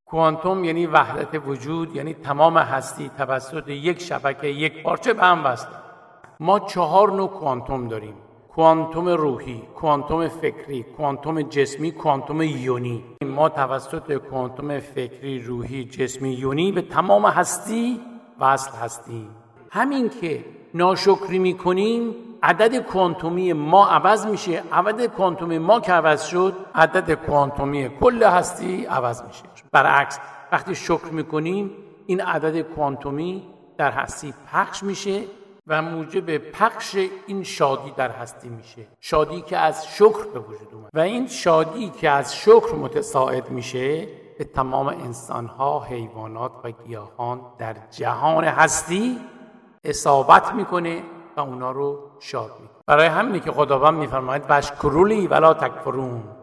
کوانتوم یعنی وحدت وجود، یعنی تمام هستی توسط یک شبکه یک پارچه به هم وصله. ما 4 نوع کوانتوم داریم: کوانتوم روحی، کوانتوم فکری، کوانتوم جسمی، کوانتوم یونی. ما توسط کوانتوم فکری، روحی، جسمی، یونی به تمام هستی وصل هستیم. همین که ناشکری میکنیم عدد کوانتومی ما عوض میشه. عدد کوانتومی ما که عوض شد عدد کوانتومی کل هستی عوض میشه. برعکس وقتی شکر میکنیم این عدد کوانتومی در هستی پخش میشه و موجب پخش این شادی در هستی میشه. شادی که از شکر به وجود اومد و این شادی که از شکر متصاعد میشه به تمام انسانها، حیوانات و گیاهان در جهان هستی اصابت میکنه و اونا رو شاد میکنه. برای همینه که خداوند میفرماید واشکروا لی ولا تکفرون.